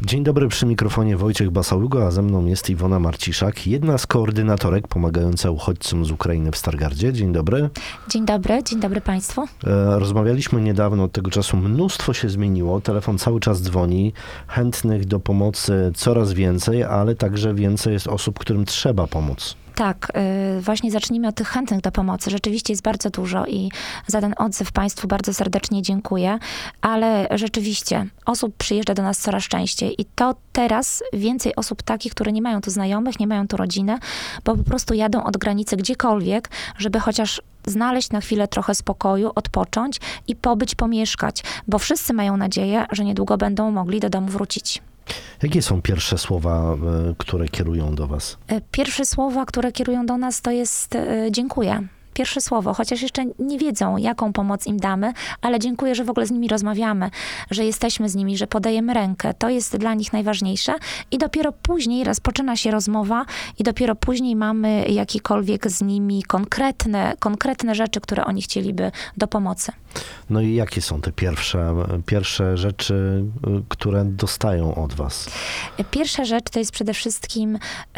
Dzień dobry, przy mikrofonie Wojciech Basałygo, a ze mną jest Iwona Marciszak, jedna z koordynatorek pomagająca uchodźcom z Ukrainy w Stargardzie. Dzień dobry. Dzień dobry Państwu. Rozmawialiśmy niedawno, od tego czasu mnóstwo się zmieniło, telefon cały czas dzwoni, chętnych do pomocy coraz więcej, ale także więcej jest osób, którym trzeba pomóc. Tak, właśnie zacznijmy od tych chętnych do pomocy. Rzeczywiście jest bardzo dużo i za ten odzew Państwu bardzo serdecznie dziękuję, ale rzeczywiście osób przyjeżdża do nas coraz częściej i to teraz więcej osób takich, które nie mają tu znajomych, nie mają tu rodziny, bo po prostu jadą od granicy gdziekolwiek, żeby chociaż znaleźć na chwilę trochę spokoju, odpocząć i pomieszkać, bo wszyscy mają nadzieję, że niedługo będą mogli do domu wrócić. Jakie są pierwsze słowa, które kierują do was? Pierwsze słowa, które kierują do nas, to jest dziękuję. Pierwsze słowo, chociaż jeszcze nie wiedzą, jaką pomoc im damy, ale dziękuję, że w ogóle z nimi rozmawiamy, że jesteśmy z nimi, że podajemy rękę. To jest dla nich najważniejsze i dopiero później rozpoczyna się rozmowa i dopiero później mamy jakiekolwiek z nimi konkretne rzeczy, które oni chcieliby do pomocy. No i jakie są te pierwsze rzeczy, które dostają od was? Pierwsza rzecz to jest przede wszystkim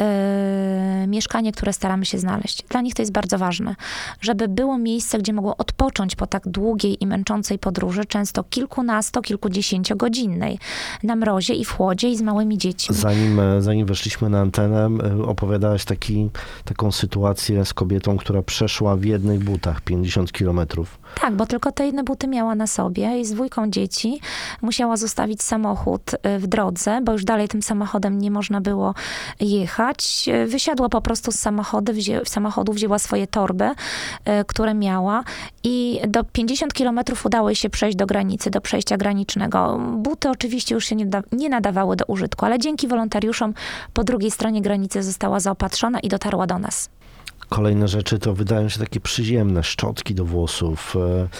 mieszkanie, które staramy się znaleźć. Dla nich to jest bardzo ważne, żeby było miejsce, gdzie mogło odpocząć po tak długiej i męczącej podróży, często kilkudziesięciogodzinnej, na mrozie i w chłodzie i z małymi dziećmi. Zanim weszliśmy na antenę, opowiadałaś taką sytuację z kobietą, która przeszła w jednych butach 50 kilometrów. Tak, bo tylko te jedne buty miała na sobie i z 2 dzieci musiała zostawić samochód w drodze, bo już dalej tym samochodem nie można było jechać. Wysiadła po prostu z samochodu, wzięła swoje torby, które miała i do 50 kilometrów udało jej się przejść do granicy, do przejścia granicznego. Buty oczywiście już się nie nadawały do użytku, ale dzięki wolontariuszom po drugiej stronie granicy została zaopatrzona i dotarła do nas. Kolejne rzeczy to wydają się takie przyziemne, szczotki do włosów,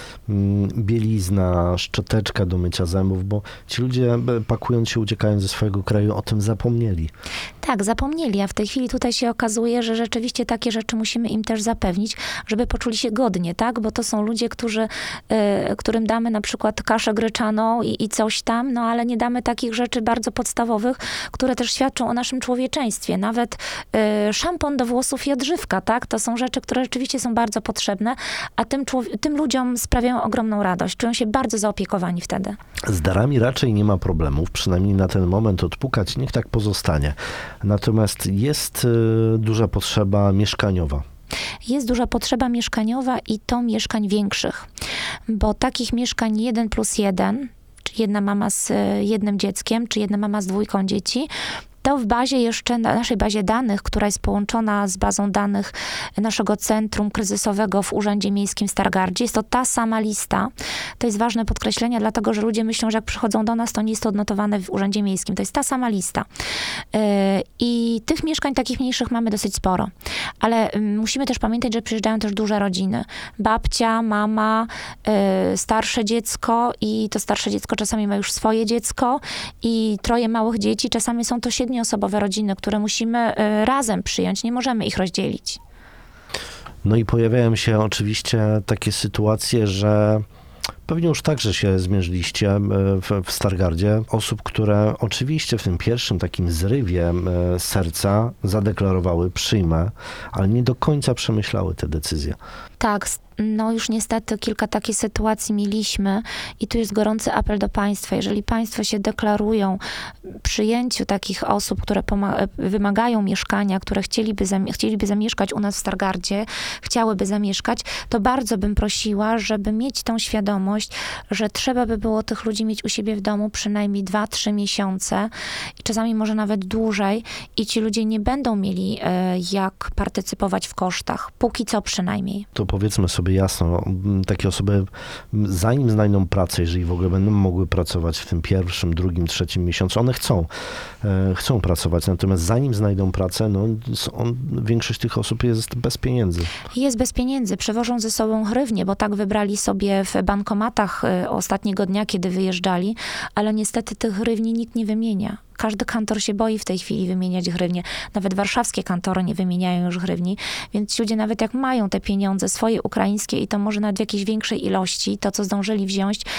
bielizna, szczoteczka do mycia zębów, bo ci ludzie pakując się, uciekając ze swojego kraju, o tym zapomnieli. Tak, zapomnieli, a w tej chwili tutaj się okazuje, że rzeczywiście takie rzeczy musimy im też zapewnić, żeby poczuli się godnie, tak? Bo to są ludzie, którym damy na przykład kaszę gryczaną i coś tam, no ale nie damy takich rzeczy bardzo podstawowych, które też świadczą o naszym człowieczeństwie. Nawet szampon do włosów i odżywka, tak? To są rzeczy, które rzeczywiście są bardzo potrzebne, a tym ludziom sprawiają ogromną radość. Czują się bardzo zaopiekowani wtedy. Z darami raczej nie ma problemów, przynajmniej na ten moment odpukać, niech tak pozostanie. Natomiast jest duża potrzeba mieszkaniowa. Jest duża potrzeba mieszkaniowa i to mieszkań większych, bo takich mieszkań 1+1, czy jedna mama z jednym dzieckiem, czy jedna mama z 2 dzieci, to w bazie jeszcze, na naszej bazie danych, która jest połączona z bazą danych naszego centrum kryzysowego w Urzędzie Miejskim w Stargardzie, jest to ta sama lista. To jest ważne podkreślenie, dlatego że ludzie myślą, że jak przychodzą do nas, to nie jest to odnotowane w Urzędzie Miejskim. To jest ta sama lista. I tych mieszkań takich mniejszych mamy dosyć sporo. Ale musimy też pamiętać, że przyjeżdżają też duże rodziny. Babcia, mama, starsze dziecko i to starsze dziecko czasami ma już swoje dziecko i 3 małych dzieci. Czasami są to 7-osobowe rodziny, które musimy razem przyjąć. Nie możemy ich rozdzielić. No i pojawiają się oczywiście takie sytuacje, że pewnie już także się zmierzyliście w Stargardzie. Osób, które oczywiście w tym pierwszym takim zrywie serca zadeklarowały przyjmę, ale nie do końca przemyślały te decyzje. Tak, no już niestety kilka takich sytuacji mieliśmy i tu jest gorący apel do państwa. Jeżeli państwo się deklarują przyjęciu takich osób, które wymagają mieszkania, które chcieliby zamieszkać u nas w Stargardzie, chciałyby zamieszkać, to bardzo bym prosiła, żeby mieć tą świadomość, że trzeba by było tych ludzi mieć u siebie w domu przynajmniej 2-3 miesiące i czasami może nawet dłużej i ci ludzie nie będą mieli jak partycypować w kosztach. Póki co przynajmniej. To powiedzmy sobie jasno, takie osoby zanim znajdą pracę, jeżeli w ogóle będą mogły pracować w tym pierwszym, drugim, trzecim miesiącu, one chcą pracować, natomiast zanim znajdą pracę, większość tych osób jest bez pieniędzy. Jest bez pieniędzy, przewożą ze sobą hrywnię, bo tak wybrali sobie w bankomatach ostatniego dnia, kiedy wyjeżdżali, ale niestety tych hrywni nikt nie wymienia. Każdy kantor się boi w tej chwili wymieniać hrywnię. Nawet warszawskie kantory nie wymieniają już hrywni, więc ci ludzie nawet jak mają te pieniądze swoje ukraińskie i to może nawet w jakiejś większej ilości, to co zdążyli wziąć,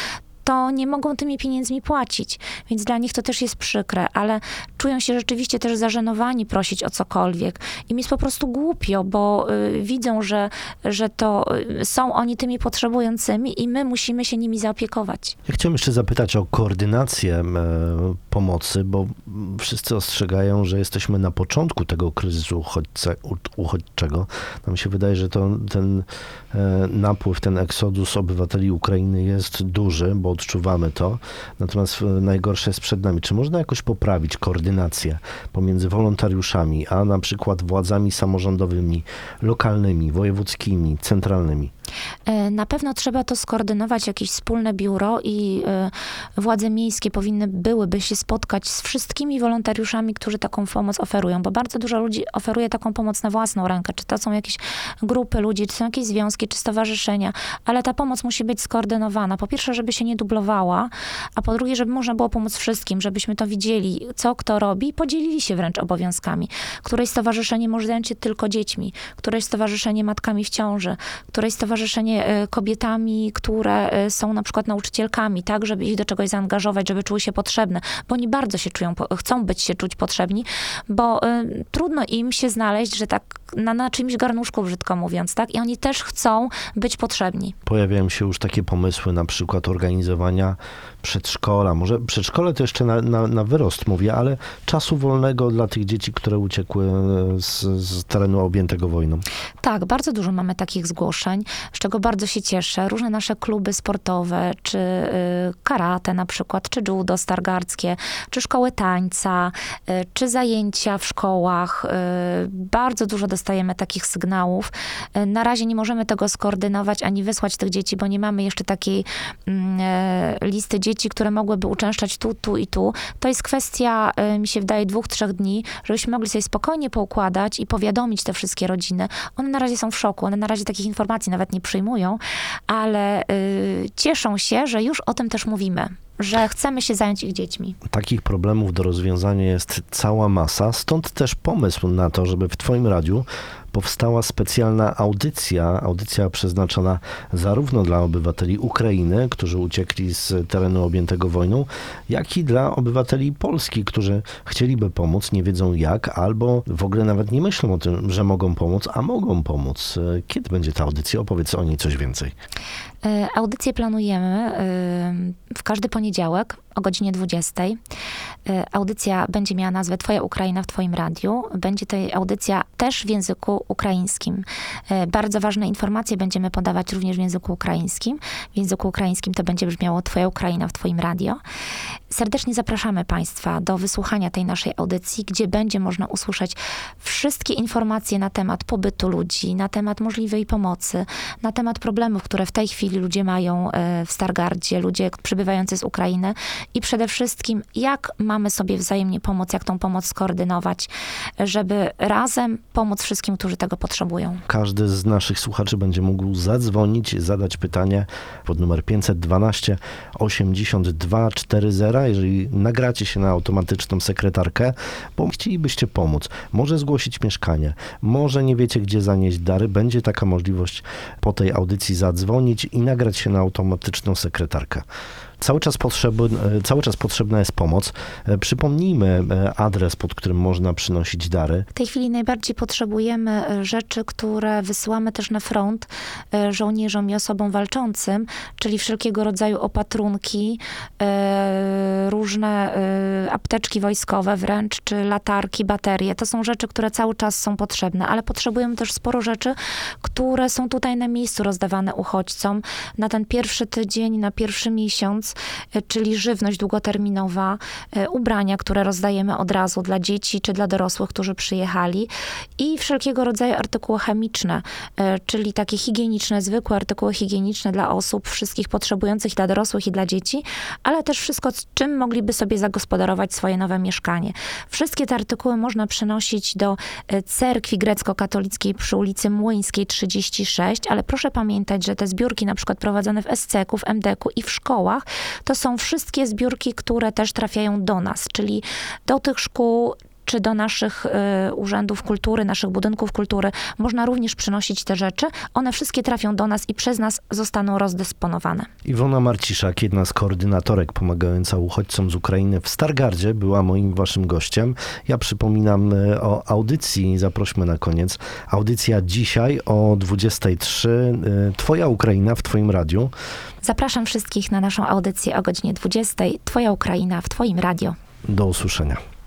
to nie mogą tymi pieniędzmi płacić. Więc dla nich to też jest przykre, ale czują się rzeczywiście też zażenowani prosić o cokolwiek. Im jest po prostu głupio, bo widzą, że to są oni tymi potrzebującymi i my musimy się nimi zaopiekować. Ja chciałem jeszcze zapytać o koordynację pomocy, bo wszyscy ostrzegają, że jesteśmy na początku tego kryzysu uchodźczego. Nam się wydaje, że ten napływ, ten eksodus obywateli Ukrainy jest duży, bo odczuwamy to. Natomiast najgorsze jest przed nami. Czy można jakoś poprawić koordynację pomiędzy wolontariuszami, a na przykład władzami samorządowymi, lokalnymi, wojewódzkimi, centralnymi? Na pewno trzeba to skoordynować, jakieś wspólne biuro i władze miejskie byłyby się spotkać z wszystkimi wolontariuszami, którzy taką pomoc oferują, bo bardzo dużo ludzi oferuje taką pomoc na własną rękę, czy to są jakieś grupy ludzi, czy są jakieś związki, czy stowarzyszenia, ale ta pomoc musi być skoordynowana. Po pierwsze, żeby się nie dublowała, a po drugie, żeby można było pomóc wszystkim, żebyśmy to widzieli, co kto robi, podzielili się wręcz obowiązkami. Któreś stowarzyszenie może zająć się tylko dziećmi, któreś stowarzyszenie matkami w ciąży, któreś stowarzyszenie kobietami, które są na przykład nauczycielkami, tak, żeby ich do czegoś zaangażować, żeby czuły się potrzebne, bo oni bardzo się chcą czuć potrzebni, bo trudno im się znaleźć, że tak na czyimś garnuszku, brzydko mówiąc, tak, i oni też chcą być potrzebni. Pojawiają się już takie pomysły, na przykład organizowania przedszkola. Może przedszkole to jeszcze na wyrost mówię, ale czasu wolnego dla tych dzieci, które uciekły z terenu objętego wojną. Tak, bardzo dużo mamy takich zgłoszeń, z czego bardzo się cieszę. Różne nasze kluby sportowe, czy karate na przykład, czy judo stargardzkie, czy szkoły tańca, czy zajęcia w szkołach. Bardzo dużo dostajemy takich sygnałów. Na razie nie możemy tego skoordynować, ani wysłać tych dzieci, bo nie mamy jeszcze takiej listy dzieci, które mogłyby uczęszczać tu i tu. To jest kwestia, mi się wydaje, 2-3 dni, żebyśmy mogli sobie spokojnie poukładać i powiadomić te wszystkie rodziny. One na razie są w szoku, one na razie takich informacji nawet nie przyjmują, ale cieszą się, że już o tym też mówimy, że chcemy się zająć ich dziećmi. Takich problemów do rozwiązania jest cała masa, stąd też pomysł na to, żeby w Twoim radiu powstała specjalna audycja przeznaczona zarówno dla obywateli Ukrainy, którzy uciekli z terenu objętego wojną, jak i dla obywateli Polski, którzy chcieliby pomóc, nie wiedzą jak, albo w ogóle nawet nie myślą o tym, że mogą pomóc, a mogą pomóc. Kiedy będzie ta audycja? Opowiedz o niej coś więcej. Audycję planujemy w każdy poniedziałek o godzinie 20. Audycja będzie miała nazwę Twoja Ukraina w Twoim radiu. Będzie to audycja też w języku ukraińskim. Bardzo ważne informacje będziemy podawać również w języku ukraińskim. W języku ukraińskim to będzie brzmiało Twoja Ukraina w Twoim radio. Serdecznie zapraszamy Państwa do wysłuchania tej naszej audycji, gdzie będzie można usłyszeć wszystkie informacje na temat pobytu ludzi, na temat możliwej pomocy, na temat problemów, które w tej chwili ludzie mają w Stargardzie, ludzie przybywający z Ukrainy i przede wszystkim, jak mamy sobie wzajemnie pomóc, jak tą pomoc skoordynować, żeby razem pomóc wszystkim, którzy tego potrzebują. Każdy z naszych słuchaczy będzie mógł zadzwonić, zadać pytanie pod numer 512 82 40. Jeżeli nagracie się na automatyczną sekretarkę, bo chcielibyście pomóc, może zgłosić mieszkanie, może nie wiecie, gdzie zanieść dary, będzie taka możliwość po tej audycji zadzwonić i nagrać się na automatyczną sekretarkę. Cały czas potrzebna jest pomoc. Przypomnijmy adres, pod którym można przynosić dary. W tej chwili najbardziej potrzebujemy rzeczy, które wysyłamy też na front żołnierzom i osobom walczącym, czyli wszelkiego rodzaju opatrunki, różne apteczki wojskowe wręcz, czy latarki, baterie. To są rzeczy, które cały czas są potrzebne, ale potrzebujemy też sporo rzeczy, które są tutaj na miejscu rozdawane uchodźcom na ten pierwszy tydzień, na pierwszy miesiąc, czyli żywność długoterminowa, ubrania, które rozdajemy od razu dla dzieci czy dla dorosłych, którzy przyjechali i wszelkiego rodzaju artykuły chemiczne, czyli takie higieniczne, zwykłe artykuły higieniczne dla osób wszystkich potrzebujących, dla dorosłych i dla dzieci, ale też wszystko, z czym mogliby sobie zagospodarować swoje nowe mieszkanie. Wszystkie te artykuły można przynosić do cerkwi grecko-katolickiej przy ulicy Młyńskiej 36, ale proszę pamiętać, że te zbiórki na przykład prowadzone w SC-ku, w MDK-u i w szkołach, to są wszystkie zbiórki, które też trafiają do nas, czyli do tych szkół, czy do naszych urzędów kultury, naszych budynków kultury, można również przynosić te rzeczy. One wszystkie trafią do nas i przez nas zostaną rozdysponowane. Iwona Marciszak, jedna z koordynatorek pomagająca uchodźcom z Ukrainy w Stargardzie, była moim waszym gościem. Ja przypominam o audycji, zaprośmy na koniec. Audycja dzisiaj o 23. Twoja Ukraina w twoim radiu. Zapraszam wszystkich na naszą audycję o godzinie 20. Twoja Ukraina w twoim radio. Do usłyszenia.